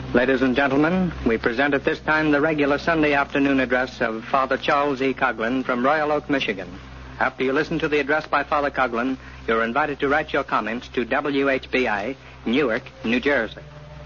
Ladies and gentlemen, we present at this time the regular Sunday afternoon address of Father Charles E. Coughlin from Royal Oak, Michigan. After you listen to the address by Father Coughlin, you're invited to write your comments to WHBI, Newark, New Jersey.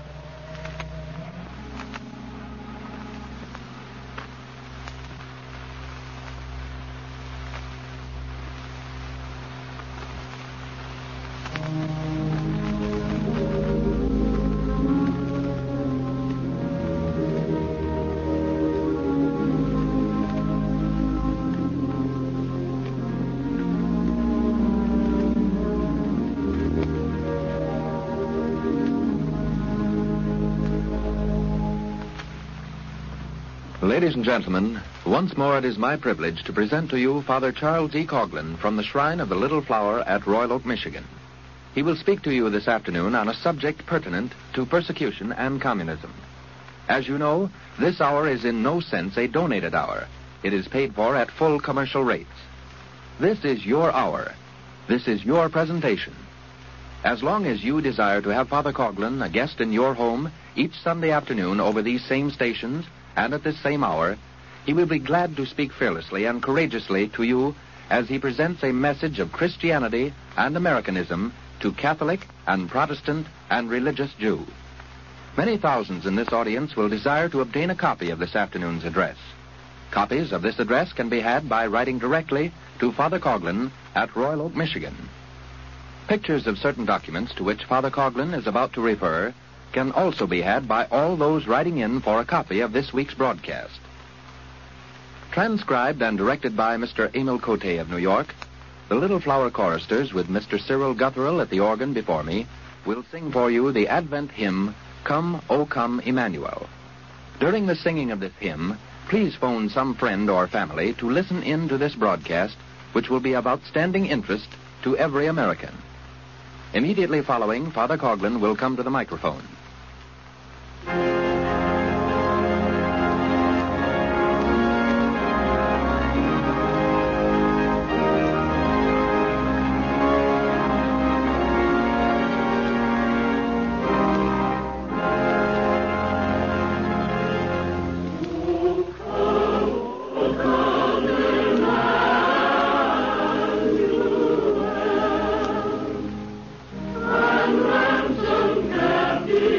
Ladies and gentlemen, once more it is my privilege to present to you Father Charles E. Coughlin from the Shrine of the Little Flower at Royal Oak, Michigan. He will speak to you this afternoon on a subject pertinent to persecution and communism. As you know, this hour is in no sense a donated hour. It is paid for at full commercial rates. This is your hour. This is your presentation. As long as you desire to have Father Coughlin a guest in your home each Sunday afternoon over these same stations, and at this same hour, he will be glad to speak fearlessly and courageously to you as he presents a message of Christianity and Americanism to Catholic and Protestant and religious Jew. Many thousands in this audience will desire to obtain a copy of this afternoon's address. Copies of this address can be had by writing directly to Father Coughlin at Royal Oak, Michigan. Pictures of certain documents to which Father Coughlin is about to refer can also be had by all those writing in for a copy of this week's broadcast. Transcribed and directed by Mr. Emil Cote of New York, the Little Flower Choristers, with Mr. Cyril Gutherell at the organ before me, will sing for you the Advent hymn, Come, O Come, Emmanuel. During the singing of this hymn, please phone some friend or family to listen in to this broadcast, which will be of outstanding interest to every American. Immediately following, Father Coughlin will come to the microphone. Captive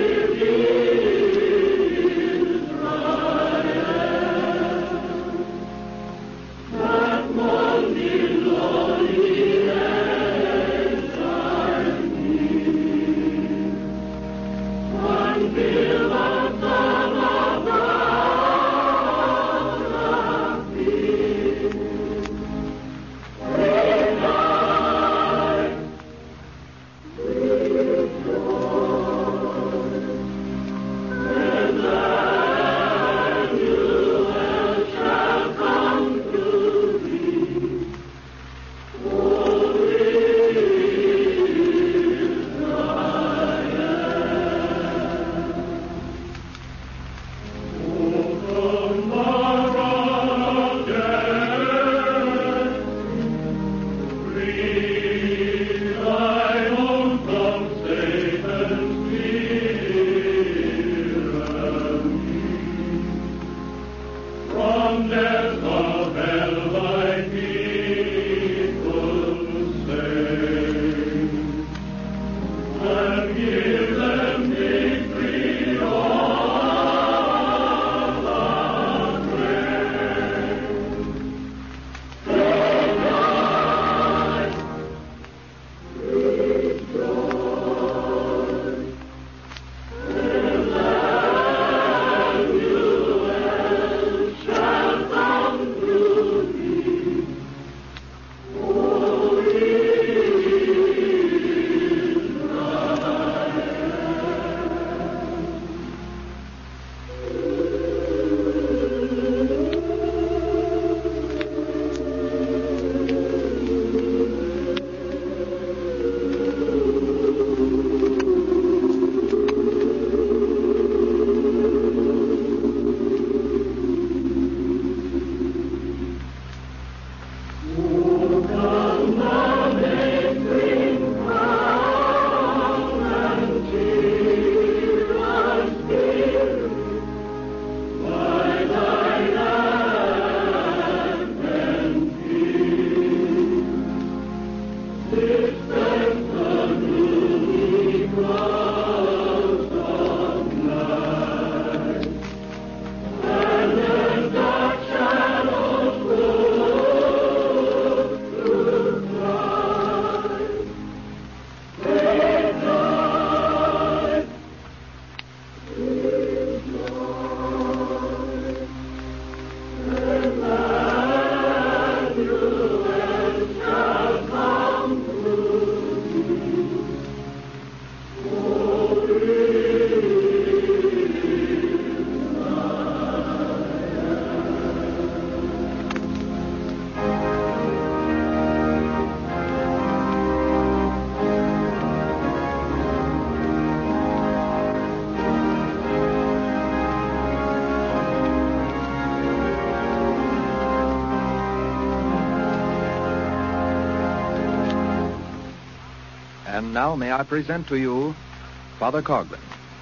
now may I present to you Father Coughlin.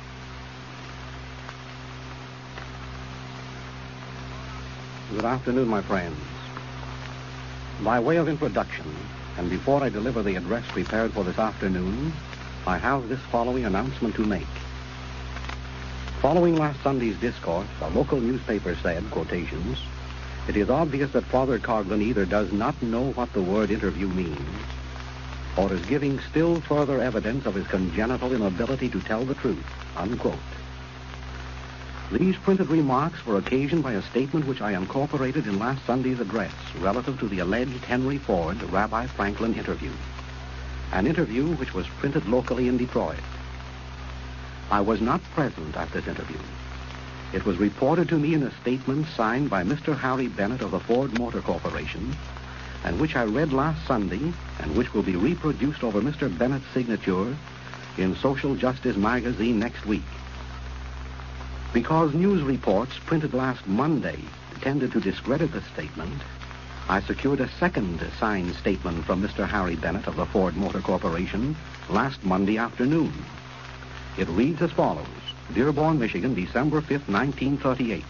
Good afternoon, my friends. By way of introduction, and before I deliver the address prepared for this afternoon, I have this following announcement to make. Following last Sunday's discourse, a local newspaper said, quotations, "It is obvious that Father Coughlin either does not know what the word interview means, or is giving still further evidence of his congenital inability to tell the truth," unquote. These printed remarks were occasioned by a statement which I incorporated in last Sunday's address relative to the alleged Henry Ford Rabbi Franklin interview, an interview which was printed locally in Detroit. I was not present at this interview. It was reported to me in a statement signed by Mr. Harry Bennett of the Ford Motor Corporation, and which I read last Sunday, and which will be reproduced over Mr. Bennett's signature in Social Justice magazine next week. Because news reports printed last Monday tended to discredit the statement, I secured a second signed statement from Mr. Harry Bennett of the Ford Motor Corporation last Monday afternoon. It reads as follows: Dearborn, Michigan, December 5th, 1938.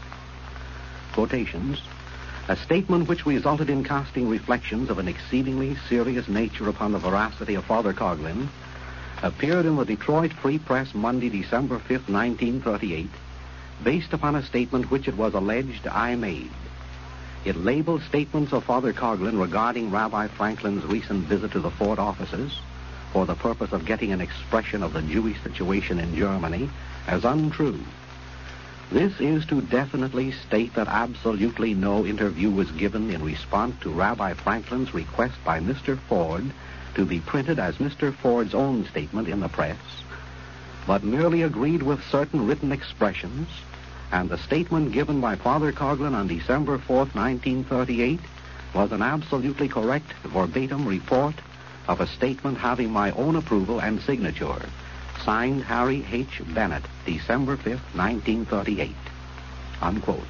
Quotations. A statement which resulted in casting reflections of an exceedingly serious nature upon the veracity of Father Coughlin appeared in the Detroit Free Press Monday, December 5th, 1938, based upon a statement which it was alleged I made. It labeled statements of Father Coughlin regarding Rabbi Franklin's recent visit to the Ford offices for the purpose of getting an expression of the Jewish situation in Germany as untrue. This is to definitely state that absolutely no interview was given in response to Rabbi Franklin's request by Mr. Ford to be printed as Mr. Ford's own statement in the press, but merely agreed with certain written expressions, and the statement given by Father Coughlin on December 4th, 1938, was an absolutely correct verbatim report of a statement having my own approval and signature, signed Harry H. Bennett, December 5th, 1938, unquote.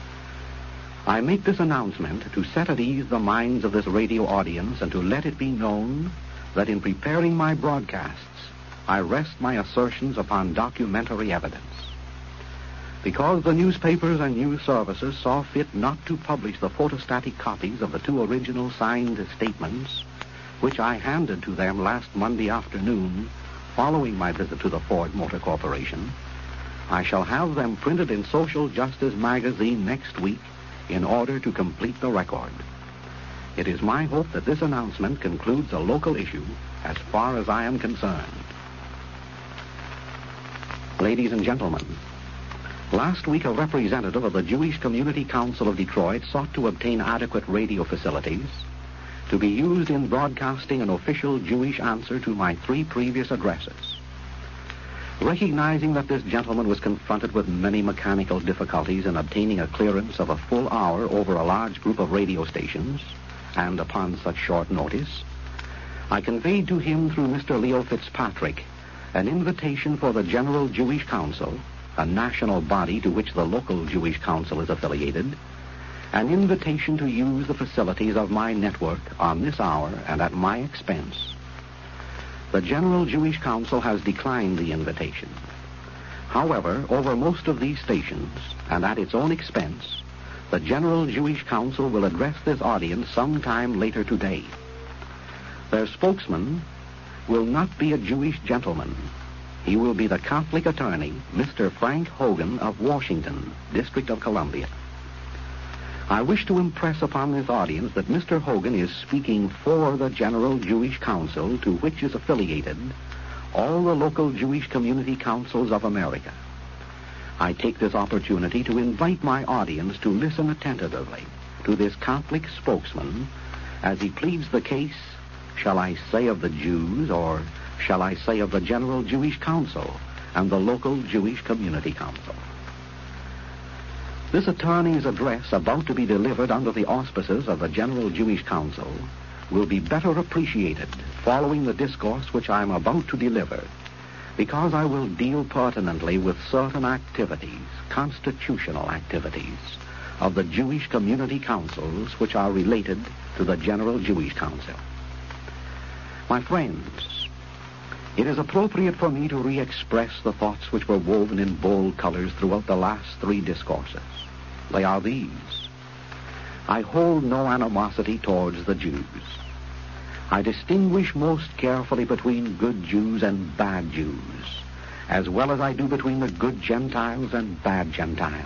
I make this announcement to set at ease the minds of this radio audience and to let it be known that in preparing my broadcasts, I rest my assertions upon documentary evidence. Because the newspapers and news services saw fit not to publish the photostatic copies of the two original signed statements, which I handed to them last Monday afternoon following my visit to the Ford Motor Corporation, I shall have them printed in Social Justice magazine next week in order to complete the record. It is my hope that this announcement concludes a local issue as far as I am concerned. Ladies and gentlemen, last week a representative of the Jewish Community Council of Detroit sought to obtain adequate radio facilities to be used in broadcasting an official Jewish answer to my 3 previous addresses. Recognizing that this gentleman was confronted with many mechanical difficulties in obtaining a clearance of a full hour over a large group of radio stations, and upon such short notice, I conveyed to him through Mr. Leo Fitzpatrick an invitation for the General Jewish Council, a national body to which the local Jewish Council is affiliated, an invitation to use the facilities of my network on this hour and at my expense. The General Jewish Council has declined the invitation. However, over most of these stations, and at its own expense, the General Jewish Council will address this audience sometime later today. Their spokesman will not be a Jewish gentleman. He will be the Catholic attorney, Mr. Frank Hogan of Washington, District of Columbia. I wish to impress upon this audience that Mr. Hogan is speaking for the General Jewish Council, to which is affiliated all the local Jewish community councils of America. I take this opportunity to invite my audience to listen attentively to this Catholic spokesman as he pleads the case, shall I say of the Jews, or shall I say of the General Jewish Council and the local Jewish community council. This attorney's address, about to be delivered under the auspices of the General Jewish Council, will be better appreciated following the discourse which I am about to deliver, because I will deal pertinently with certain activities, constitutional activities, of the Jewish community councils which are related to the General Jewish Council. My friends, It is appropriate for me to re-express the thoughts which were woven in bold colors throughout the last 3 discourses. They are these. I hold no animosity towards the Jews. I distinguish most carefully between good Jews and bad Jews, as well as I do between the good Gentiles and bad Gentiles.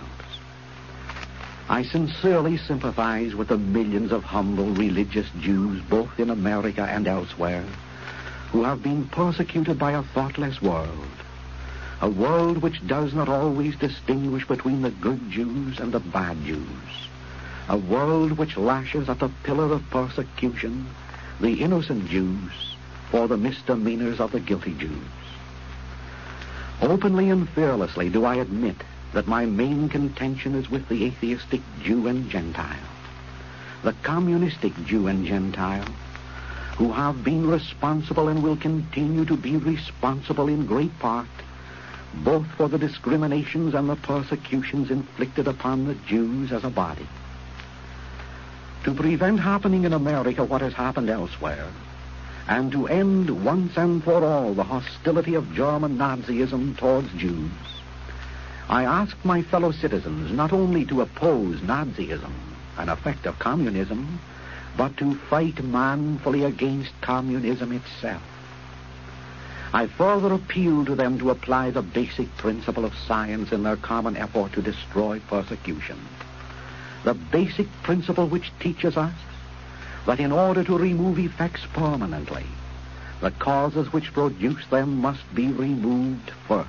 I sincerely sympathize with the millions of humble religious Jews, both in America and elsewhere, who have been persecuted by a thoughtless world, a world which does not always distinguish between the good Jews and the bad Jews, a world which lashes at the pillar of persecution the innocent Jews for the misdemeanors of the guilty Jews. Openly and fearlessly do I admit that my main contention is with the atheistic Jew and Gentile, the communistic Jew and Gentile, who have been responsible and will continue to be responsible in great part both for the discriminations and the persecutions inflicted upon the Jews as a body. To prevent happening in America what has happened elsewhere, and to end once and for all the hostility of German Nazism towards Jews, I ask my fellow citizens not only to oppose Nazism, an effect of communism, but to fight manfully against communism itself. I further appeal to them to apply the basic principle of science in their common effort to destroy persecution. The basic principle which teaches us that in order to remove effects permanently, the causes which produce them must be removed first.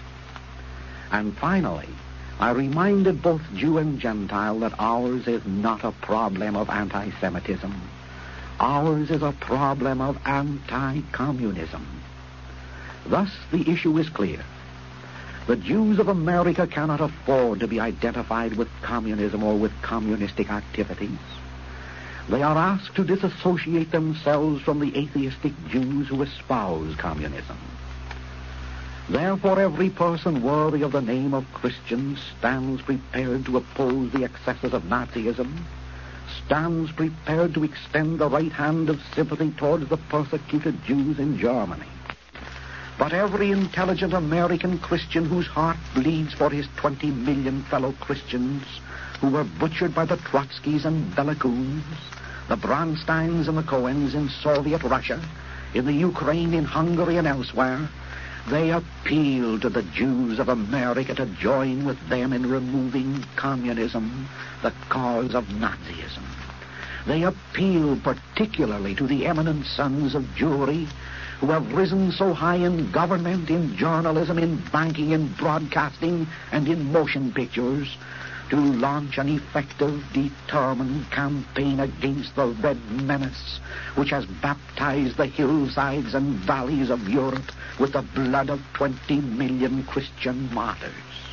And finally, I reminded both Jew and Gentile that ours is not a problem of anti-Semitism. Ours is a problem of anti-communism. Thus, the issue is clear. The Jews of America cannot afford to be identified with communism or with communistic activities. They are asked to disassociate themselves from the atheistic Jews who espouse communism. Therefore, every person worthy of the name of Christian stands prepared to oppose the excesses of Nazism, stands prepared to extend the right hand of sympathy towards the persecuted Jews in Germany. But every intelligent American Christian whose heart bleeds for his 20 million fellow Christians who were butchered by the Trotskys and Belakuns, the Bronsteins and the Cohens in Soviet Russia, in the Ukraine, in Hungary, and elsewhere, they appeal to the Jews of America to join with them in removing communism, the cause of Nazism. They appeal particularly to the eminent sons of Jewry who have risen so high in government, in journalism, in banking, in broadcasting, and in motion pictures, to launch an effective, determined campaign against the Red Menace, which has baptized the hillsides and valleys of Europe with the blood of 20 million Christian martyrs.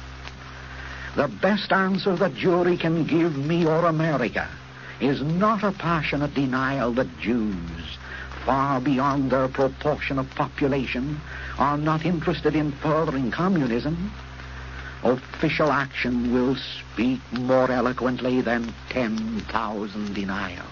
The best answer that Jewry can give me or America is not a passionate denial that Jews, far beyond their proportion of population, are not interested in furthering communism. Official action will speak more eloquently than 10,000 denials.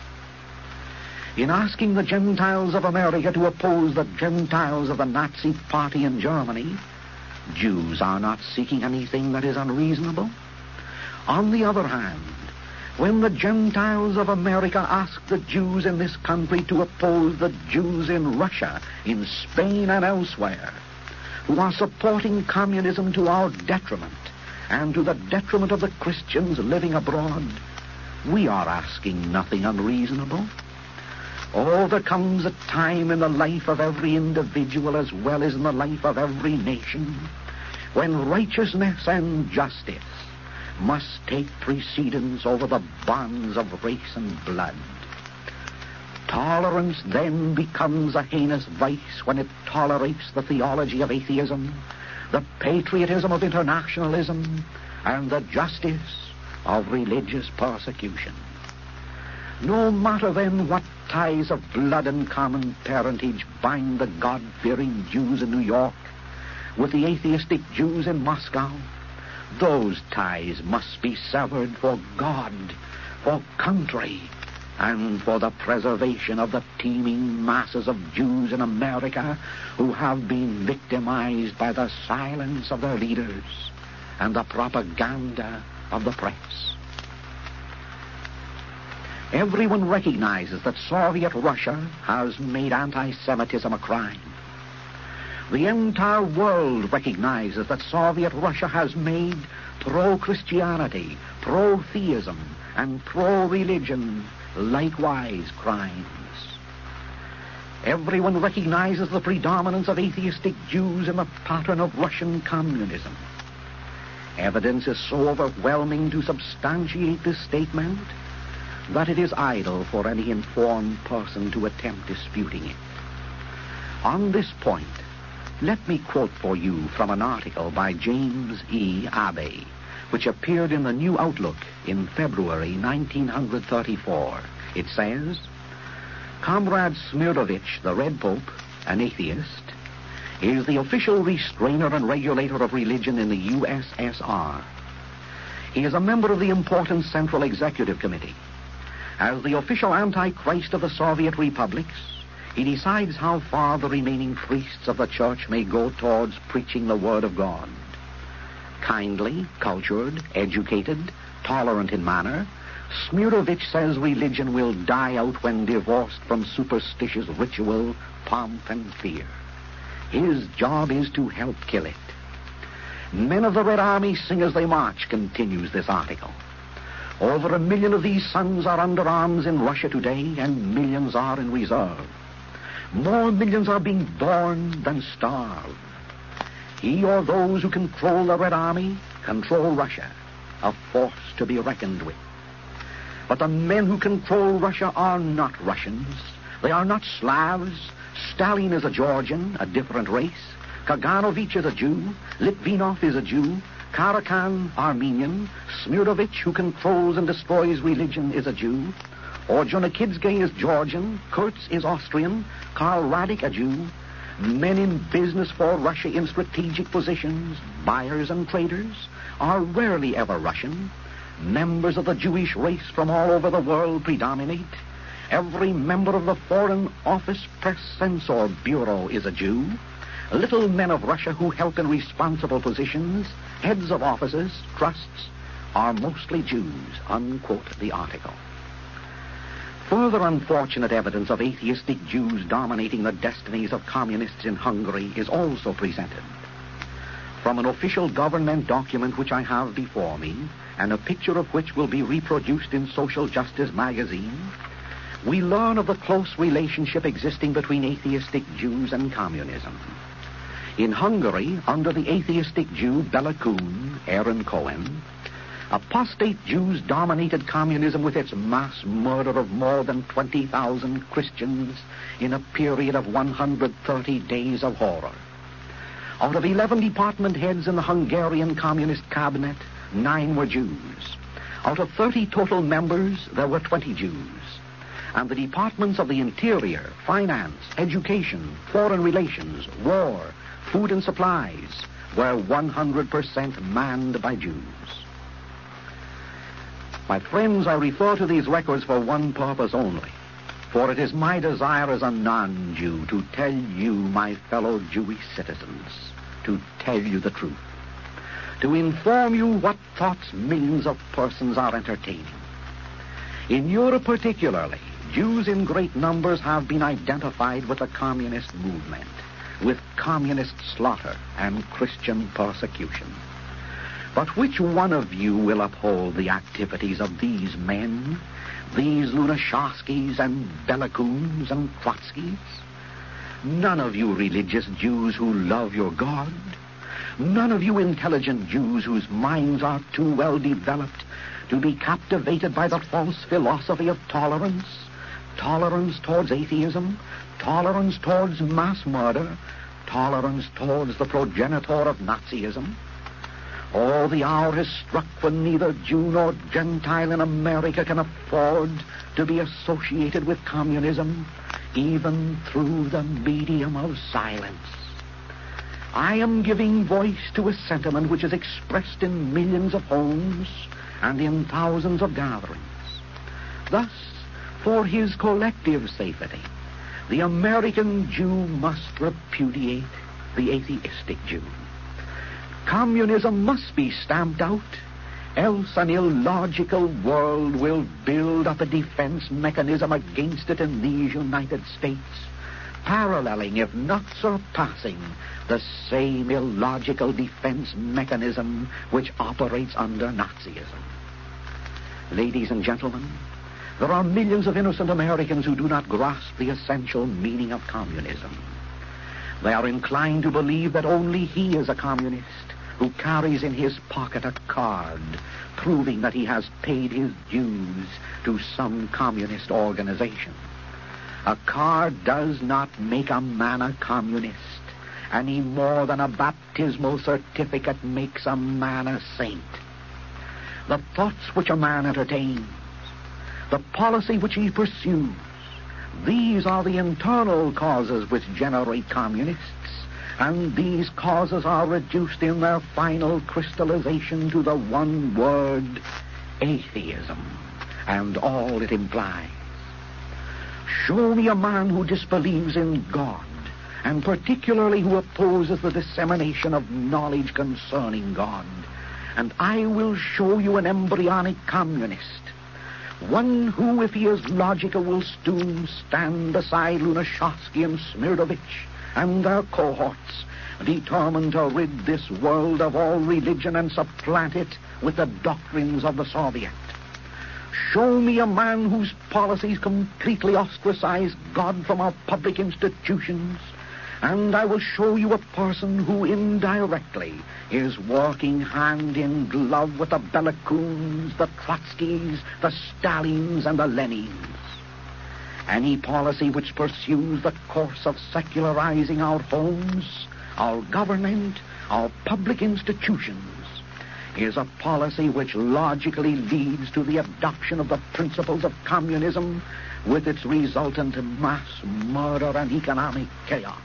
In asking the Gentiles of America to oppose the Gentiles of the Nazi Party in Germany, Jews are not seeking anything that is unreasonable. On the other hand, when the Gentiles of America ask the Jews in this country to oppose the Jews in Russia, in Spain, and elsewhere, who are supporting communism to our detriment and to the detriment of the Christians living abroad, we are asking nothing unreasonable. Oh, there comes a time in the life of every individual as well as in the life of every nation when righteousness and justice must take precedence over the bonds of race and blood. Tolerance then becomes a heinous vice when it tolerates the theology of atheism, the patriotism of internationalism, and the justice of religious persecution. No matter then what ties of blood and common parentage bind the God-fearing Jews in New York with the atheistic Jews in Moscow, those ties must be severed for God, for country, and for the preservation of the teeming masses of Jews in America who have been victimized by the silence of their leaders and the propaganda of the press. Everyone recognizes that Soviet Russia has made anti-Semitism a crime. The entire world recognizes that Soviet Russia has made pro-Christianity, pro-theism, and pro-religion likewise crimes. Everyone recognizes the predominance of atheistic Jews in the pattern of Russian communism. Evidence is so overwhelming to substantiate this statement that it is idle for any informed person to attempt disputing it. On this point, let me quote for you from an article by James E. Abbey, which appeared in the New Outlook in February 1934. It says, Comrade Smirdovich, the Red Pope, an atheist, is the official restrainer and regulator of religion in the USSR. He is a member of the important Central Executive Committee. As the official Antichrist of the Soviet republics, he decides how far the remaining priests of the church may go towards preaching the word of God. Kindly, cultured, educated, tolerant in manner, Smirdovich says religion will die out when divorced from superstitious ritual, pomp, and fear. His job is to help kill it. Men of the Red Army sing as they march, continues this article. Over 1 million of these sons are under arms in Russia today, and millions are in reserve. More millions are being born than starve. He or those who control the Red Army control Russia, a force to be reckoned with. But the men who control Russia are not Russians. They are not Slavs. Stalin is a Georgian, a different race. Kaganovich is a Jew. Litvinov is a Jew. Karakan, Armenian. Smirdovich, who controls and destroys religion, is a Jew. Orjonikidze is Georgian. Kurtz is Austrian. Karl Radik, a Jew. Men in business for Russia in strategic positions, buyers and traders, are rarely ever Russian. Members of the Jewish race from all over the world predominate. Every member of the Foreign Office Press Censor Bureau is a Jew. Little men of Russia who help in responsible positions, heads of offices, trusts, are mostly Jews, unquote the article. Further unfortunate evidence of atheistic Jews dominating the destinies of communists in Hungary is also presented. From an official government document which I have before me, and a picture of which will be reproduced in Social Justice magazine, we learn of the close relationship existing between atheistic Jews and communism. In Hungary, under the atheistic Jew Bela Kun, Aaron Cohen, apostate Jews dominated communism with its mass murder of more than 20,000 Christians in a period of 130 days of horror. Out of 11 department heads in the Hungarian Communist cabinet, 9 were Jews. Out of 30 total members, there were 20 Jews. And the departments of the Interior, Finance, Education, Foreign Relations, War, Food and Supplies were 100% manned by Jews. My friends, I refer to these records for one purpose only, for it is my desire as a non-Jew to tell you, my fellow Jewish citizens, to tell you the truth, to inform you what thoughts millions of persons are entertaining. In Europe particularly, Jews in great numbers have been identified with the communist movement, with communist slaughter and Christian persecution. But which one of you will uphold the activities of these men, these Lunashevskis and Belakuns and Trotskys? None of you religious Jews who love your God, none of you intelligent Jews whose minds are too well developed to be captivated by the false philosophy of tolerance, tolerance towards atheism, tolerance towards mass murder, tolerance towards the progenitor of Nazism. Oh, the hour has struck when neither Jew nor Gentile in America can afford to be associated with communism, even through the medium of silence. I am giving voice to a sentiment which is expressed in millions of homes and in thousands of gatherings. Thus, For his collective safety, the American Jew must repudiate the atheistic Jew. Communism must be stamped out, else an illogical world will build up a defense mechanism against it in these United States, paralleling, if not surpassing, the same illogical defense mechanism which operates under Nazism. Ladies and gentlemen, there are millions of innocent Americans who do not grasp the essential meaning of communism. They are inclined to believe that only he is a communist who carries in his pocket a card proving that he has paid his dues to some communist organization. A card does not make a man a communist any more than a baptismal certificate makes a man a saint. The thoughts which a man entertains, the policy which he pursues, these are the internal causes which generate communists, and these causes are reduced in their final crystallization to the one word, atheism, and all it implies. Show me a man who disbelieves in God, and particularly who opposes the dissemination of knowledge concerning God, and I will show you an embryonic communist, one who, if he is logical, will soon stand beside Lunashkovsky and Smirdovich and their cohorts, determined to rid this world of all religion and supplant it with the doctrines of the Soviet. Show me a man whose policies completely ostracize God from our public institutions, and I will show you a person who indirectly is working hand in glove with the Belakuns, the Trotskys, the Stalins, and the Lenins. Any policy which pursues the course of secularizing our homes, our government, our public institutions, is a policy which logically leads to the adoption of the principles of communism with its resultant mass murder and economic chaos.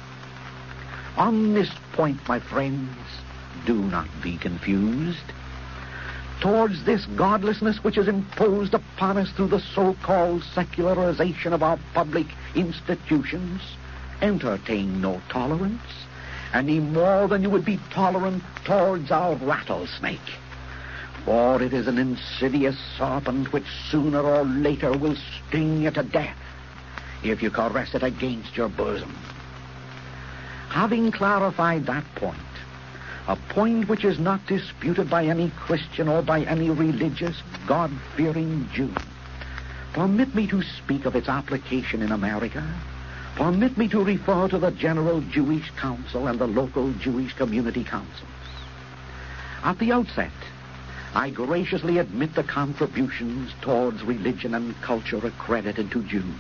On this point, my friends, do not be confused. Towards this godlessness which is imposed upon us through the so-called secularization of our public institutions, entertain no tolerance, any more than you would be tolerant towards our rattlesnake. For it is an insidious serpent which sooner or later will sting you to death if you caress it against your bosom. Having clarified that point, a point which is not disputed by any Christian or by any religious, God-fearing Jew, permit me to speak of its application in America. Permit me to refer to the General Jewish Council and the local Jewish community councils. At the outset, I graciously admit the contributions towards religion and culture accredited to Jews.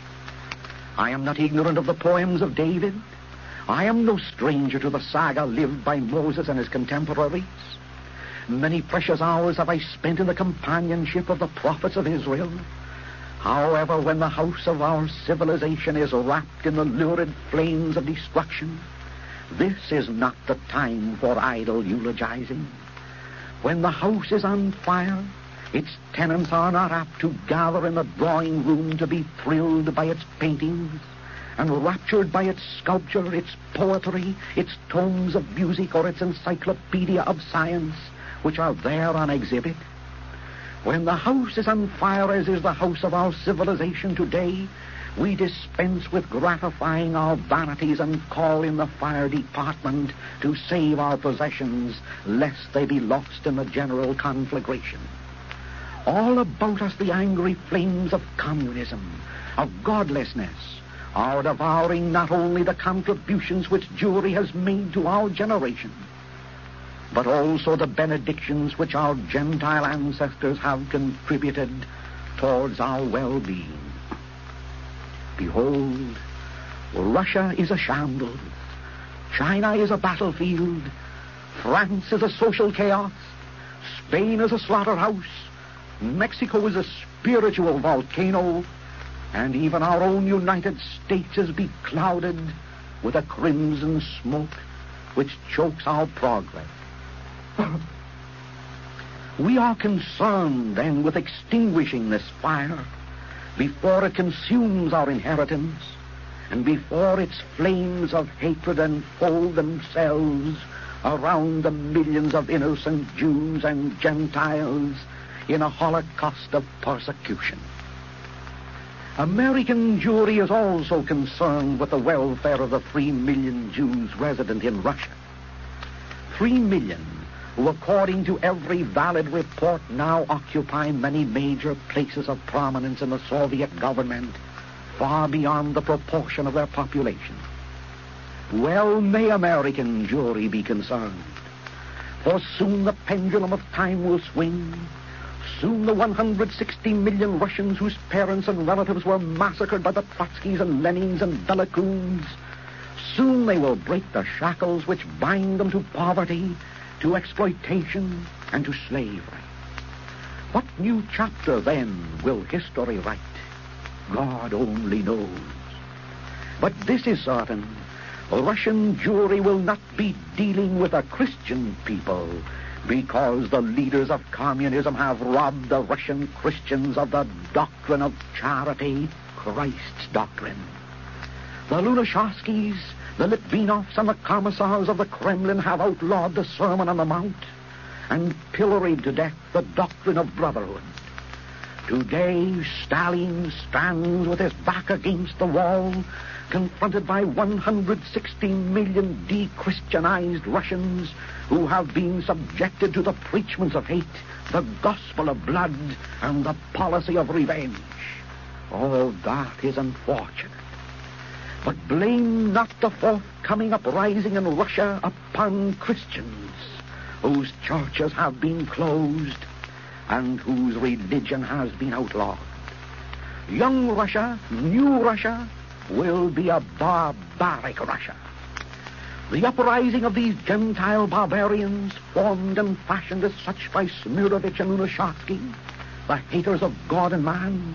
I am not ignorant of the poems of David. I am no stranger to the saga lived by Moses and his contemporaries. Many precious hours have I spent in the companionship of the prophets of Israel. However, when the house of our civilization is wrapped in the lurid flames of destruction, this is not the time for idle eulogizing. When the house is on fire, its tenants are not apt to gather in the drawing room to be thrilled by its paintings and raptured by its sculpture, its poetry, its tomes of music, or its encyclopedia of science, which are there on exhibit. When the house is on fire, as is the house of our civilization today, we dispense with gratifying our vanities and call in the fire department to save our possessions, lest they be lost in the general conflagration. All about us the angry flames of communism, of godlessness, are devouring not only the contributions which Jewry has made to our generation, but also the benedictions which our Gentile ancestors have contributed towards our well-being. Behold, Russia is a shambles, China is a battlefield, France is a social chaos, Spain is a slaughterhouse, Mexico is a spiritual volcano, and even our own United States is beclouded with a crimson smoke which chokes our progress. We are concerned, then, with extinguishing this fire before it consumes our inheritance, and before its flames of hatred unfold themselves around the millions of innocent Jews and Gentiles in a holocaust of persecution. American Jewry is also concerned with the welfare of the 3 million Jews resident in Russia. 3 million who, according to every valid report, now occupy many major places of prominence in the Soviet government, far beyond the proportion of their population. Well may American Jewry be concerned, for soon the pendulum of time will swing. Soon the 160 million Russians whose parents and relatives were massacred by the Trotskys and Lenins and Belakoons, soon they will break the shackles which bind them to poverty, to exploitation, and to slavery. What new chapter, then, will history write? God only knows. But this is certain. Russian Jewry will not be dealing with a Christian people, because the leaders of communism have robbed the Russian Christians of the doctrine of charity, Christ's doctrine. The Lunashevskys, the Litvinovs, and the commissars of the Kremlin have outlawed the Sermon on the Mount and pilloried to death the doctrine of brotherhood. Today, Stalin stands with his back against the wall, confronted by 160 million de-Christianized Russians who have been subjected to the preachments of hate, the gospel of blood, and the policy of revenge. All that is unfortunate. But blame not the forthcoming uprising in Russia upon Christians, whose churches have been closed and whose religion has been outlawed. Young Russia, new Russia, will be a barbaric Russia. The uprising of these Gentile barbarians, formed and fashioned as such by Smirovich and Lunashevsky, the haters of God and man,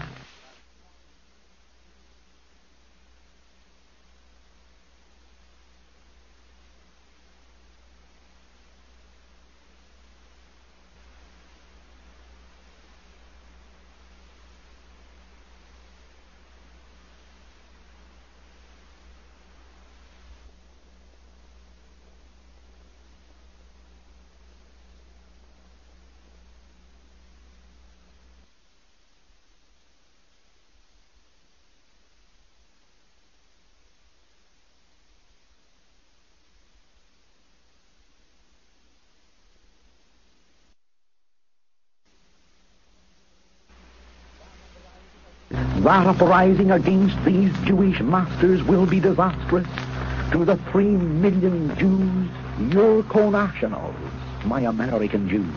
that uprising against these Jewish masters will be disastrous to the 3 million Jews, your co-nationals, my American Jews.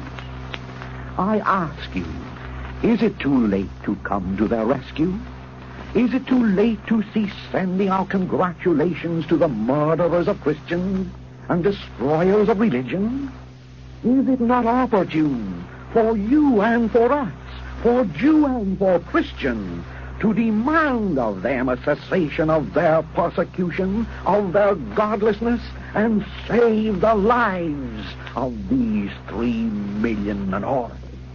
I ask you, is it too late to come to their rescue? Is it too late to cease sending our congratulations to the murderers of Christians and destroyers of religion? Is it not opportune for you and for us, for Jew and for Christian, to demand of them a cessation of their persecution, of their godlessness, and save the lives of these 3 million minorities?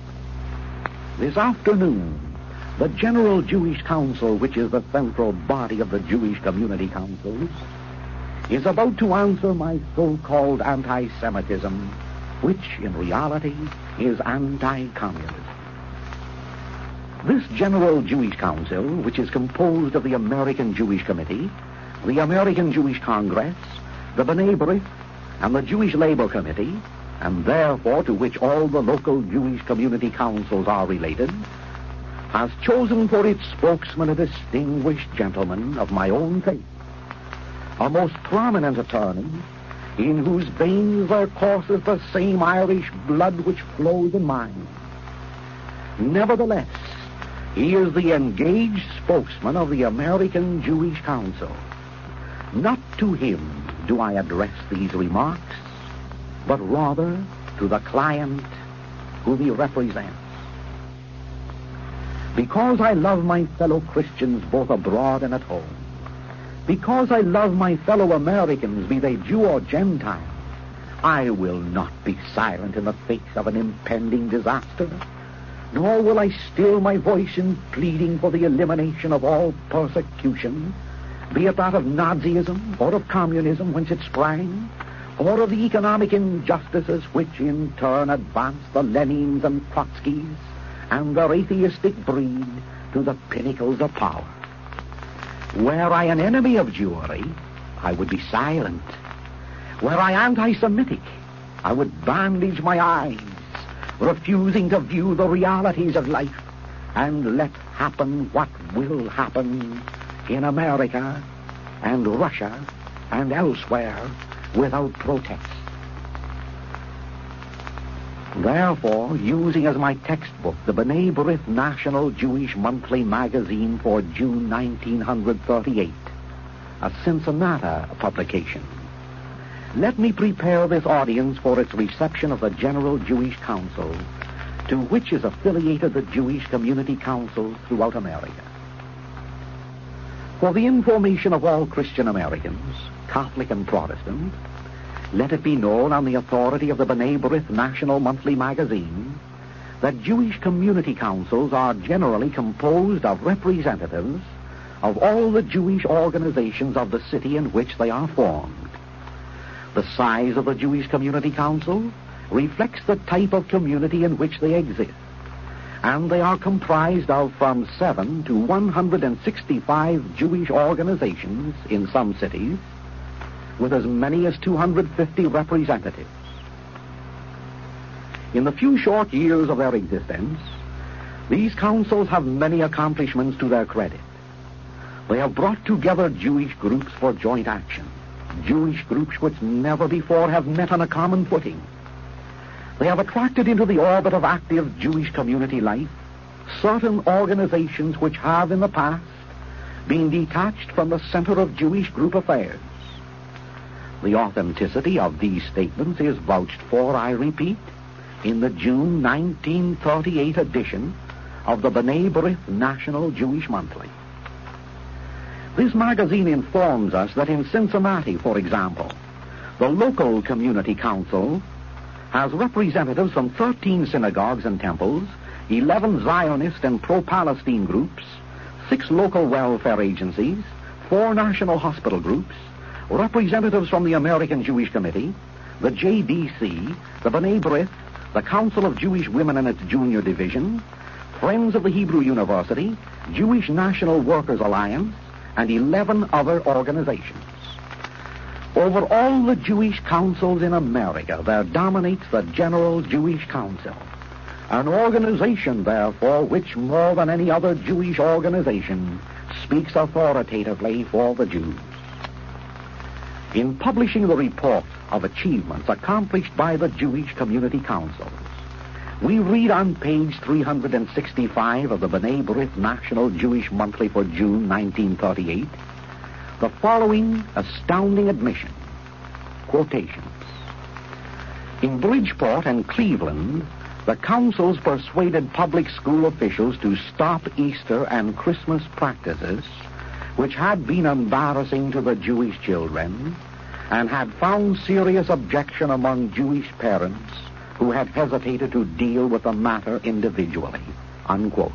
This afternoon, the General Jewish Council, which is the central body of the Jewish Community Councils, is about to answer my so-called anti-Semitism, which in reality is anti-communism. This General Jewish Council, which is composed of the American Jewish Committee, the American Jewish Congress, the B'nai B'rith, and the Jewish Labor Committee, and therefore to which all the local Jewish community councils are related, has chosen for its spokesman a distinguished gentleman of my own faith, a most prominent attorney, in whose veins there courses the same Irish blood which flows in mine. Nevertheless, he is the engaged spokesman of the American Jewish Council. Not to him do I address these remarks, but rather to the client whom he represents. Because I love my fellow Christians both abroad and at home, because I love my fellow Americans, be they Jew or Gentile, I will not be silent in the face of an impending disaster. nor will I still my voice in pleading for the elimination of all persecution, be it that of Nazism or of communism whence it sprang, or of the economic injustices which in turn advanced the Lenins and Trotskys and their atheistic breed to the pinnacles of power. Were I an enemy of Jewry, I would be silent. Were I anti-Semitic, I would bandage my eyes, refusing to view the realities of life, and let happen what will happen in America and Russia and elsewhere without protest. Therefore, using as my textbook the B'nai B'rith National Jewish Monthly Magazine for June 1938, a Cincinnati publication, let me prepare this audience for its reception of the General Jewish Council, to which is affiliated the Jewish Community Council throughout America. For the information of all Christian Americans, Catholic and Protestant, let it be known on the authority of the B'nai B'rith National Monthly Magazine that Jewish community councils are generally composed of representatives of all the Jewish organizations of the city in which they are formed. The size of the Jewish Community Council reflects the type of community in which they exist, and they are comprised of from 7 to 165 Jewish organizations in some cities, with as many as 250 representatives. In the few short years of their existence, these councils have many accomplishments to their credit. They have brought together Jewish groups for joint action, Jewish groups which never before have met on a common footing. They have attracted into the orbit of active Jewish community life certain organizations which have in the past been detached from the center of Jewish group affairs. The authenticity of these statements is vouched for, I repeat, in the June 1938 edition of the B'nai B'rith National Jewish Monthly. This magazine informs us that in Cincinnati, for example, the local community council has representatives from 13 synagogues and temples, 11 Zionist and pro-Palestine groups, 6 local welfare agencies, 4 national hospital groups, representatives from the American Jewish Committee, the JDC, the B'nai B'rith, the Council of Jewish Women and its Junior Division, Friends of the Hebrew University, Jewish National Workers Alliance, and 11 other organizations. Over all the Jewish councils in America, there dominates the General Jewish Council, an organization, therefore, which more than any other Jewish organization speaks authoritatively for the Jews. In publishing the report of achievements accomplished by the Jewish community councils, we read on page 365 of the B'nai B'rith National Jewish Monthly for June 1938 the following astounding admission, quotations. In Bridgeport and Cleveland, the councils persuaded public school officials to stop Easter and Christmas practices which had been embarrassing to the Jewish children and had found serious objection among Jewish parents who had hesitated to deal with the matter individually, unquote.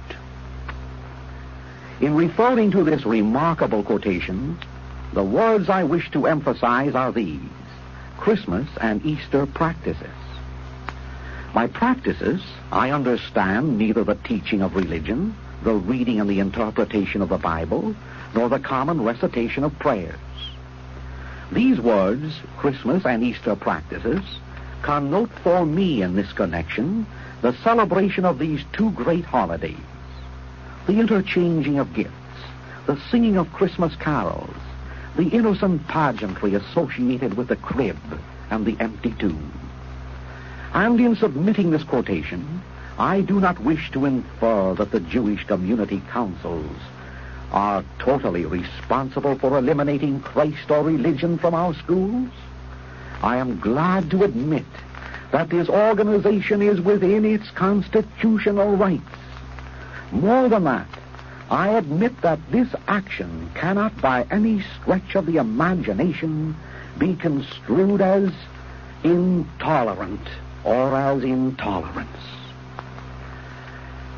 In referring to this remarkable quotation, the words I wish to emphasize are these: Christmas and Easter practices. By practices, I understand neither the teaching of religion, the reading and the interpretation of the Bible, nor the common recitation of prayers. These words, Christmas and Easter practices, connote for me in this connection the celebration of these two great holidays, the interchanging of gifts, the singing of Christmas carols, the innocent pageantry associated with the crib and the empty tomb. And in submitting this quotation, I do not wish to infer that the Jewish community councils are totally responsible for eliminating Christ or religion from our schools. I am glad to admit that this organization is within its constitutional rights. More than that, I admit that this action cannot by any stretch of the imagination be construed as intolerant or as intolerance.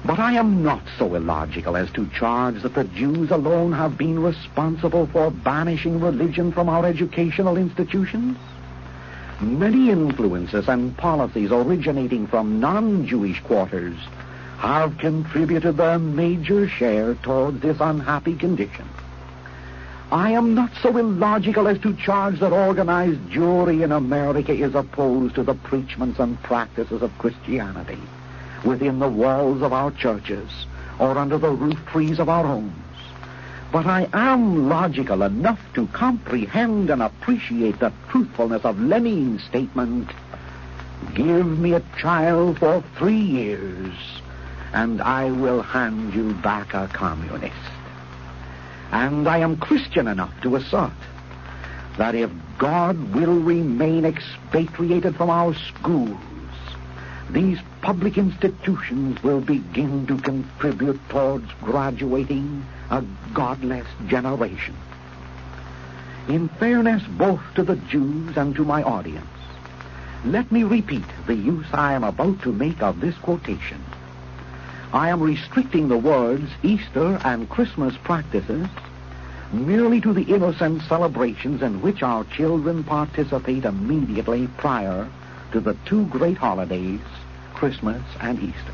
But I am not so illogical as to charge that the Jews alone have been responsible for banishing religion from our educational institutions. Many influences and policies originating from non-Jewish quarters have contributed their major share towards this unhappy condition. I am not so illogical as to charge that organized Jewry in America is opposed to the preachments and practices of Christianity within the walls of our churches or under the roof trees of our homes. But I am logical enough to comprehend and appreciate the truthfulness of Lenin's statement, "Give me a child for 3 years, and I will hand you back a communist." And I am Christian enough to assert that if God will remain expatriated from our schools, these public institutions will begin to contribute towards graduating a godless generation. In fairness both to the Jews and to my audience, let me repeat the use I am about to make of this quotation. I am restricting the words Easter and Christmas practices merely to the innocent celebrations in which our children participate immediately prior to the 2 great holidays, Christmas and Easter.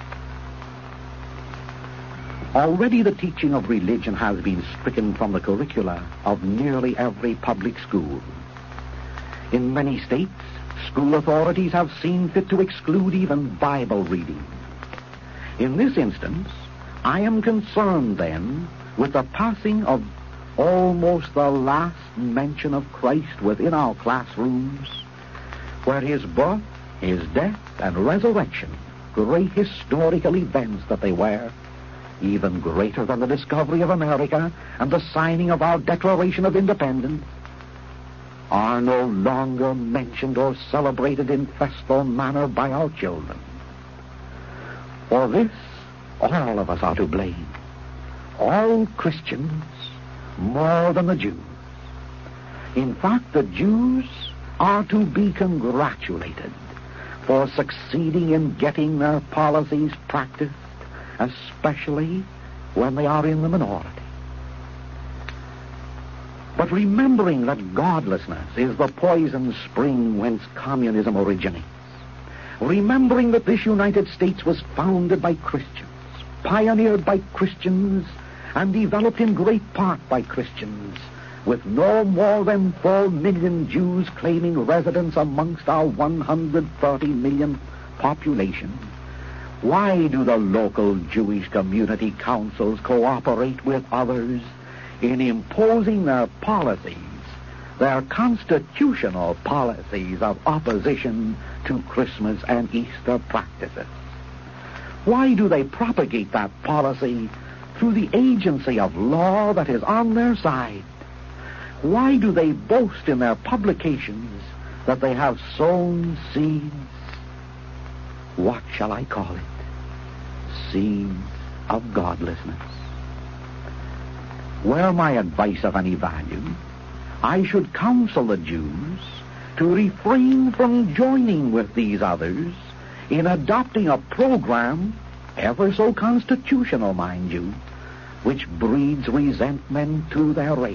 Already the teaching of religion has been stricken from the curricula of nearly every public school. In many states, school authorities have seen fit to exclude even Bible reading. In this instance, I am concerned then with the passing of almost the last mention of Christ within our classrooms, where his birth, his death, and resurrection, great historical events that they were, even greater than the discovery of America and the signing of our Declaration of Independence, are no longer mentioned or celebrated in festal manner by our children. For this, all of us are to blame. All Christians, more than the Jews. In fact, the Jews are to be congratulated for succeeding in getting their policies practiced, especially when they are in the minority. But remembering that godlessness is the poison spring whence communism originates, remembering that this United States was founded by Christians, pioneered by Christians, and developed in great part by Christians, with no more than 4 million Jews claiming residence amongst our 130 million population, why do the local Jewish community councils cooperate with others in imposing their policies, their constitutional policies of opposition to Christmas and Easter practices? Why do they propagate that policy through the agency of law that is on their side? Why do they boast in their publications that they have sown seeds? What shall I call it? Seeds of godlessness. Were my advice of any value, I should counsel the Jews to refrain from joining with these others in adopting a program, ever so constitutional, mind you, which breeds resentment to their race.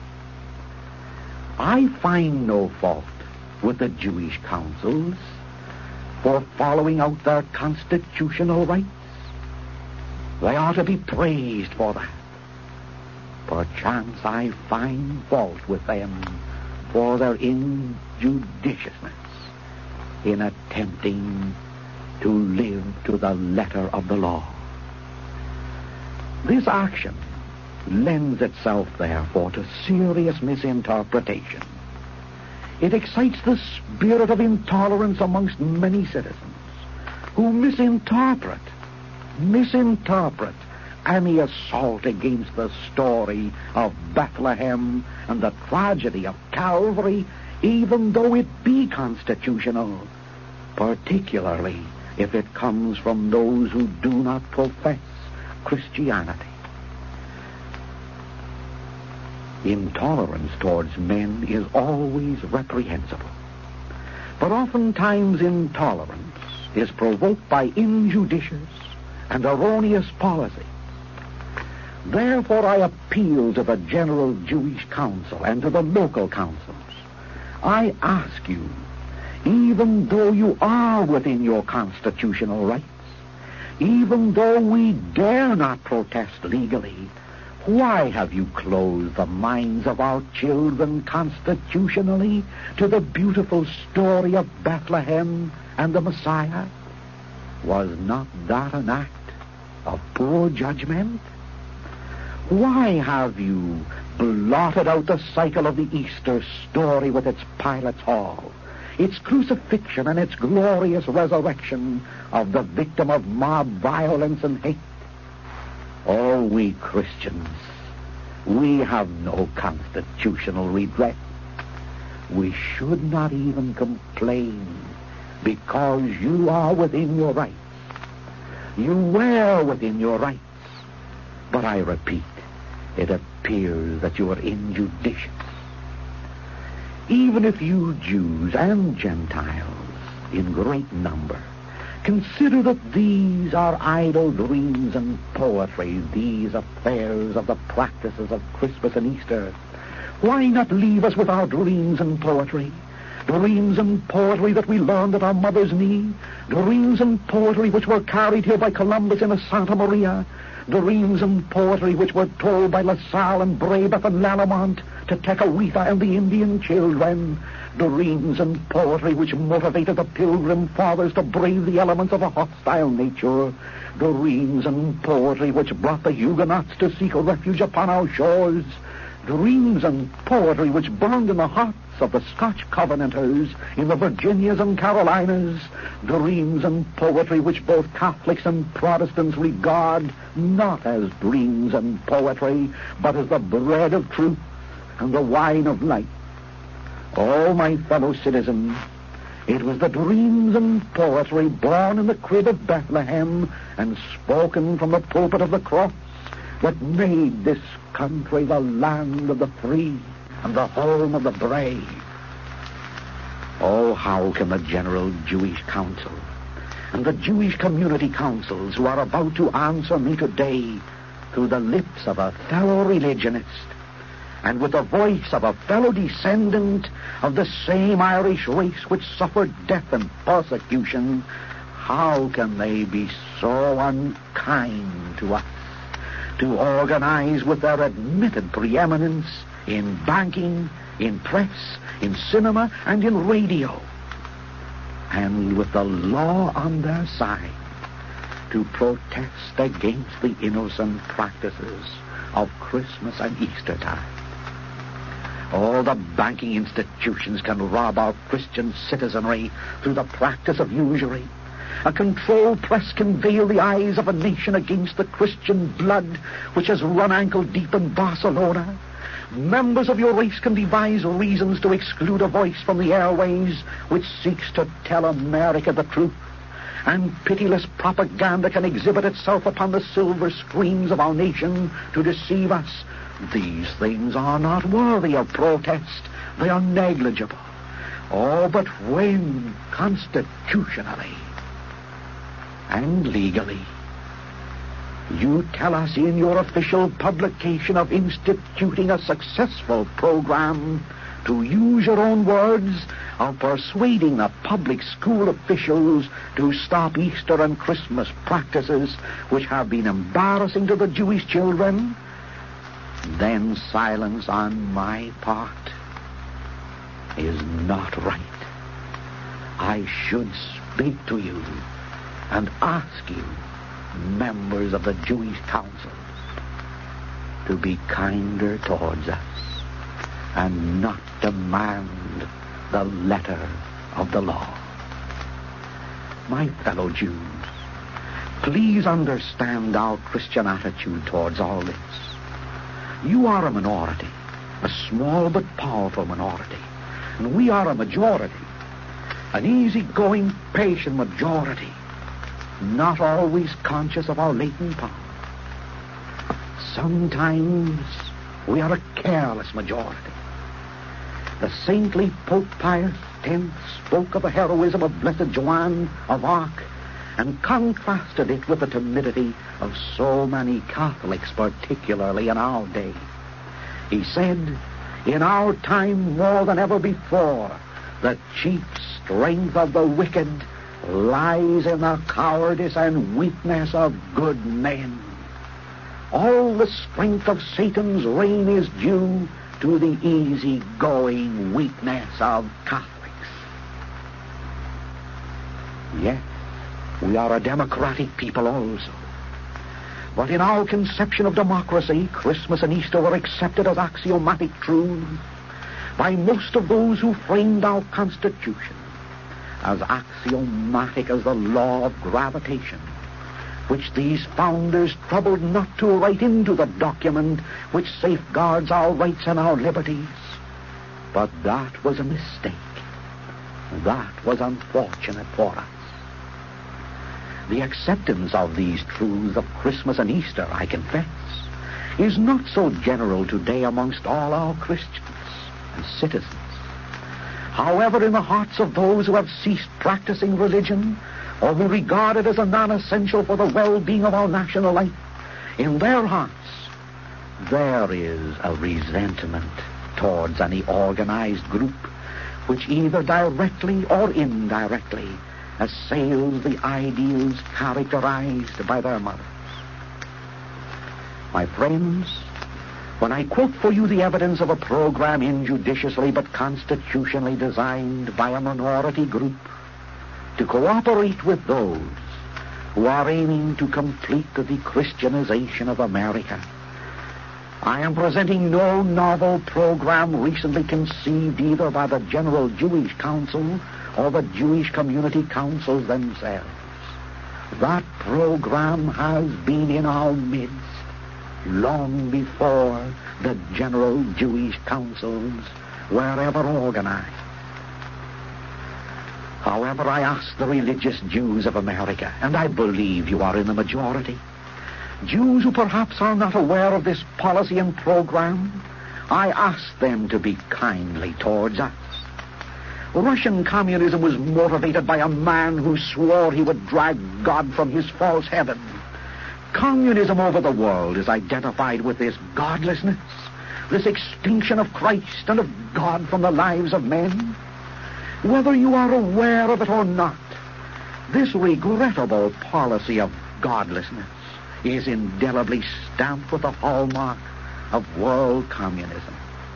I find no fault with the Jewish councils for following out their constitutional rights. They ought to be praised for that. Perchance I find fault with them for their injudiciousness in attempting to live to the letter of the law. This action lends itself, therefore, to serious misinterpretation. It excites the spirit of intolerance amongst many citizens who misinterpret any assault against the story of Bethlehem and the tragedy of Calvary, even though it be constitutional, particularly if it comes from those who do not profess Christianity. Intolerance towards men is always reprehensible, but oftentimes intolerance is provoked by injudicious and erroneous policy. Therefore, I appeal to the General Jewish Council and to the local councils. I ask you, even though you are within your constitutional rights, even though we dare not protest legally, why have you closed the minds of our children constitutionally to the beautiful story of Bethlehem and the Messiah? Was not that an act of poor judgment? Why have you blotted out the cycle of the Easter story with its Pilate's Hall, its crucifixion and its glorious resurrection of the victim of mob violence and hate? Oh, we Christians, we have no constitutional regret. We should not even complain, because you are within your rights. You were within your rights. But I repeat, it appears that you are injudicious. Even if you Jews and Gentiles, in great number, consider that these are idle dreams and poetry, these affairs of the practices of Christmas and Easter, why not leave us with our dreams and poetry? Dreams and poetry that we learned at our mother's knee, dreams and poetry which were carried here by Columbus in a Santa Maria, dreams and poetry which were told by La Salle and Brebeuf and Lallemont to Tecumseh and the Indian children, dreams and poetry which motivated the Pilgrim Fathers to brave the elements of a hostile nature, dreams and poetry which brought the Huguenots to seek a refuge upon our shores, dreams and poetry which burned in the hearts of the Scotch Covenanters in the Virginias and Carolinas, dreams and poetry which both Catholics and Protestants regard not as dreams and poetry, but as the bread of truth and the wine of life. Oh, my fellow citizens, it was the dreams and poetry born in the crib of Bethlehem and spoken from the pulpit of the cross that made this country the land of the free and the home of the brave. Oh, how can the General Jewish Council and the Jewish Community Councils who are about to answer me today through the lips of a fellow religionist and with the voice of a fellow descendant of the same Irish race which suffered death and persecution, how can they be so unkind to us, to organize with their admitted preeminence in banking, in press, in cinema, and in radio, and with the law on their side, to protest against the innocent practices of Christmas and Easter time? All the banking institutions can rob our Christian citizenry through the practice of usury. A controlled press can veil the eyes of a nation against the Christian blood which has run ankle deep in Barcelona. Members of your race can devise reasons to exclude a voice from the airways which seeks to tell America the truth. And pitiless propaganda can exhibit itself upon the silver screens of our nation to deceive us. These things are not worthy of protest. They are negligible. Oh, but when constitutionally and legally you tell us in your official publication of instituting a successful program, to use your own words, of persuading the public school officials to stop Easter and Christmas practices which have been embarrassing to the Jewish children, then silence on my part is not right. I should speak to you and ask you, members of the Jewish councils, to be kinder towards us and not demand the letter of the law. My fellow Jews, please understand our Christian attitude towards all this. You are a minority, a small but powerful minority, and we are a majority, an easygoing, patient majority, not always conscious of our latent power. Sometimes we are a careless majority. The saintly Pope Pius X spoke of the heroism of Blessed Joan of Arc and contrasted it with the timidity of so many Catholics, particularly in our day. He said, "In our time more than ever before, the chief strength of the wicked lies in the cowardice and weakness of good men. All the strength of Satan's reign is due to the easy-going weakness of Catholics." Yes, we are a democratic people also. But in our conception of democracy, Christmas and Easter were accepted as axiomatic truths by most of those who framed our Constitution, as axiomatic as the law of gravitation, which these founders troubled not to write into the document which safeguards our rights and our liberties. But that was a mistake. That was unfortunate for us. The acceptance of these truths of Christmas and Easter, I confess, is not so general today amongst all our Christians and citizens. However, in the hearts of those who have ceased practicing religion, or who regard it as a non-essential for the well-being of our national life, in their hearts there is a resentment towards any organized group which either directly or indirectly assails the ideals characterized by their mothers. My friends, when I quote for you the evidence of a program injudiciously but constitutionally designed by a minority group to cooperate with those who are aiming to complete the de-Christianization of America, I am presenting no novel program recently conceived either by the General Jewish Council or the Jewish Community Councils themselves. That program has been in our midst long before the General Jewish Councils were ever organized. However, I ask the religious Jews of America, and I believe you are in the majority, Jews who perhaps are not aware of this policy and program, I ask them to be kindly towards us. Russian communism was motivated by a man who swore he would drag God from his false heaven. Communism over the world is identified with this godlessness, this extinction of Christ and of God from the lives of men. Whether you are aware of it or not, this regrettable policy of godlessness is indelibly stamped with the hallmark of world communism.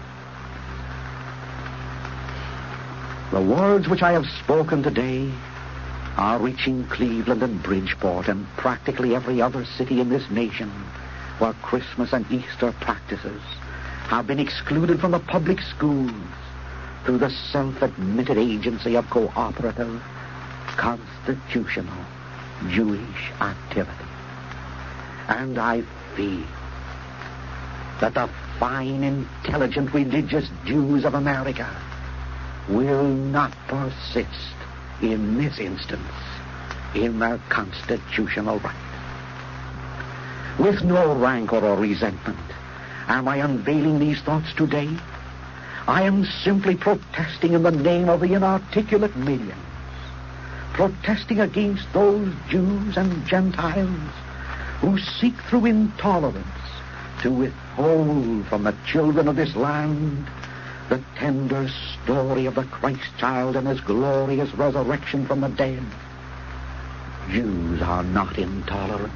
The words which I have spoken today are reaching Cleveland and Bridgeport and practically every other city in this nation where Christmas and Easter practices have been excluded from the public schools through the self-admitted agency of cooperative, constitutional Jewish activity. And I feel that the fine, intelligent, religious Jews of America will not persist in this instance in their constitutional right. With no rancor or resentment am I unveiling these thoughts today. I am simply protesting in the name of the inarticulate millions, protesting against those Jews and Gentiles who seek through intolerance to withhold from the children of this land the tender story of the Christ child and his glorious resurrection from the dead. Jews are not intolerant.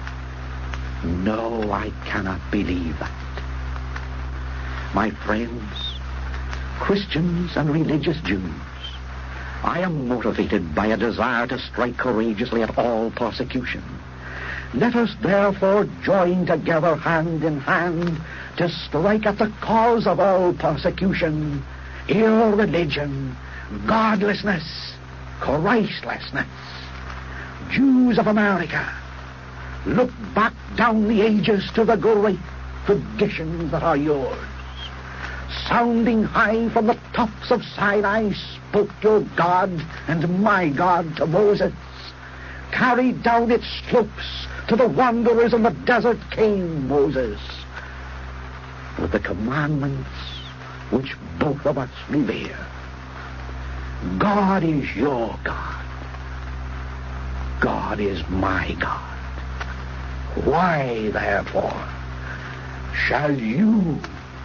No, I cannot believe that. My friends, Christians and religious Jews, I am motivated by a desire to strike courageously at all persecution. Let us therefore join together hand in hand to strike at the cause of all persecution, irreligion, godlessness, Christlessness. Jews of America, look back down the ages to the great traditions that are yours. Sounding high from the tops of Sinai spoke your God and my God to Moses. Carried down its slopes to the wanderers in the desert came Moses with the commandments which both of us revere. God is your God. God God is my God. Why, therefore, shall you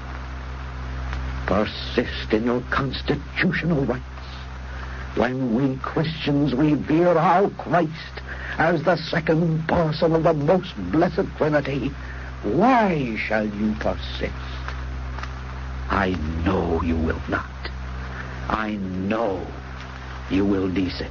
persist in your constitutional rights when we Christians revere our Christ as the second person of the most blessed Trinity? Why shall you persist? I know you will not. I know you will desist.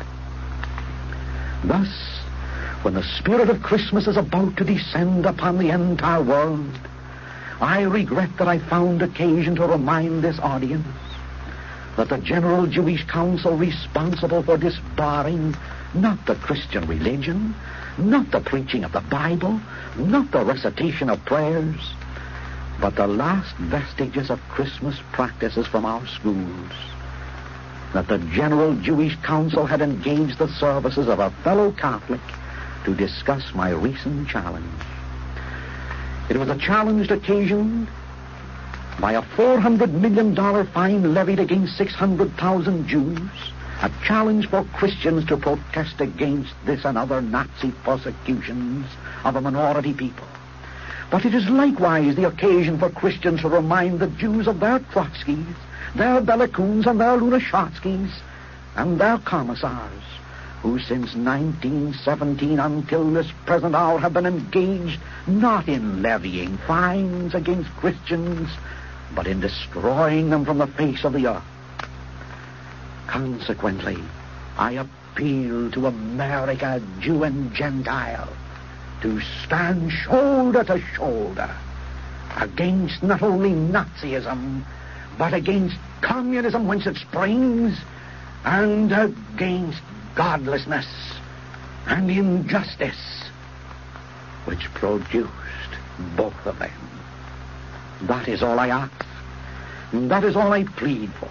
Thus, when the spirit of Christmas is about to descend upon the entire world, I regret that I found occasion to remind this audience that the General Jewish Council responsible for disbarring not the Christian religion, not the preaching of the Bible, not the recitation of prayers, but the last vestiges of Christmas practices from our schools, that the General Jewish Council had engaged the services of a fellow Catholic to discuss my recent challenge. It was a challenge occasioned by a $400 million fine levied against 600,000 Jews, a challenge for Christians to protest against this and other Nazi persecutions of a minority people. But it is likewise the occasion for Christians to remind the Jews of their Trotskys, their Belikuns, and their Lunashatskys, and their commissars, who since 1917 until this present hour have been engaged not in levying fines against Christians, but in destroying them from the face of the earth. Consequently, I appeal to America, Jew and Gentile, to stand shoulder to shoulder against not only Nazism, but against communism whence it springs, and against godlessness and injustice which produced both of them. That is all I ask, and that is all I plead for.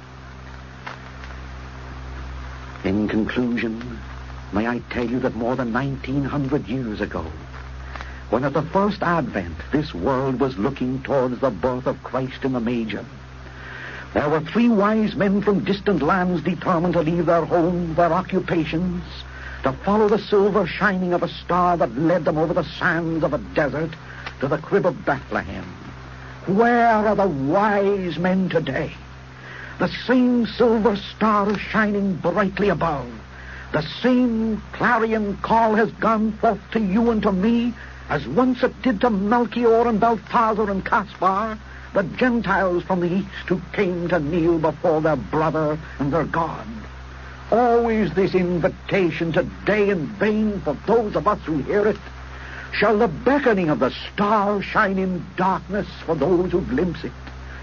In conclusion, may I tell you that more than 1900 years ago, when at the first advent this world was looking towards the birth of Christ in the manger, there were 3 wise men from distant lands determined to leave their homes, their occupations, to follow the silver shining of a star that led them over the sands of a desert to the crib of Bethlehem. Where are the wise men today? The same silver star is shining brightly above. The same clarion call has gone forth to you and to me as once it did to Melchior and Balthazar and Caspar, the Gentiles from the east who came to kneel before their brother and their God. Always this invitation today in vain for those of us who hear it. Shall the beckoning of the star shine in darkness for those who glimpse it?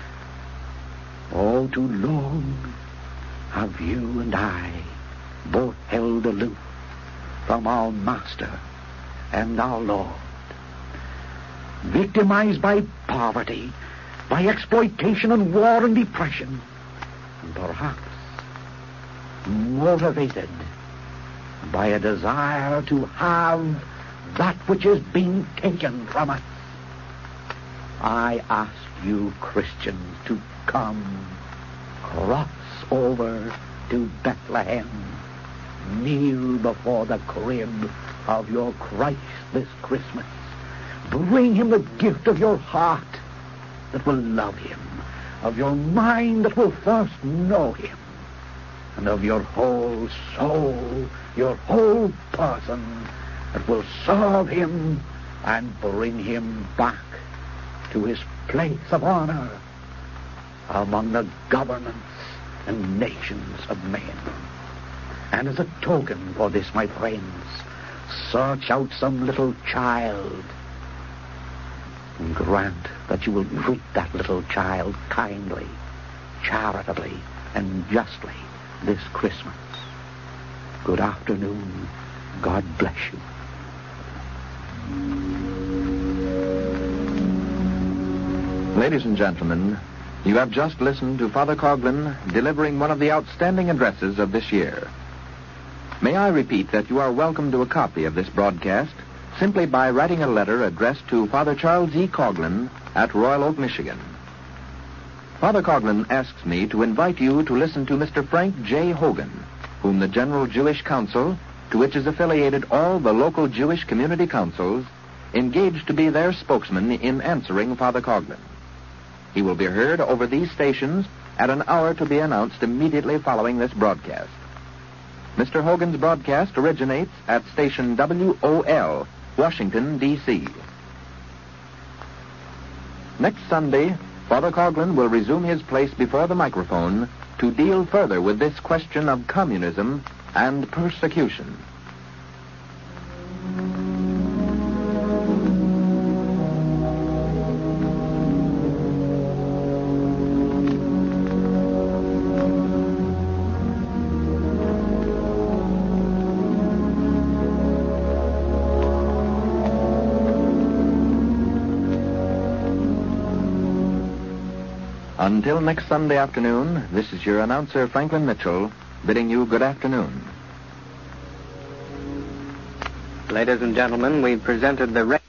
All too long have you and I both held aloof from our Master and our Lord. Victimized by poverty, by exploitation and war and depression, and perhaps motivated by a desire to have that which is being taken from us, I ask you Christians to come, cross over to Bethlehem, kneel before the crib of your Christ this Christmas. Bring him the gift of your heart that will love him, of your mind that will first know him, and of your whole soul, your whole person that will serve him and bring him back to his place of honor among the governments and nations of men. And as a token for this, my friends, search out some little child and grant that you will treat that little child kindly, charitably, and justly this Christmas. Good afternoon. God bless you. Ladies and gentlemen, you have just listened to Father Coughlin delivering one of the outstanding addresses of this year. May I repeat that you are welcome to a copy of this broadcast simply by writing a letter addressed to Father Charles E. Coughlin at Royal Oak, Michigan. Father Coughlin asks me to invite you to listen to Mr. Frank J. Hogan, whom the General Jewish Council, to which is affiliated all the local Jewish community councils, engaged to be their spokesman in answering Father Coughlin. He will be heard over these stations at an hour to be announced immediately following this broadcast. Mr. Hogan's broadcast originates at station WOL, Washington, D.C. Next Sunday, Father Coughlin will resume his place before the microphone to deal further with this question of communism and persecution. Until next Sunday afternoon, this is your announcer, Franklin Mitchell, bidding you good afternoon. Ladies and gentlemen, we presented the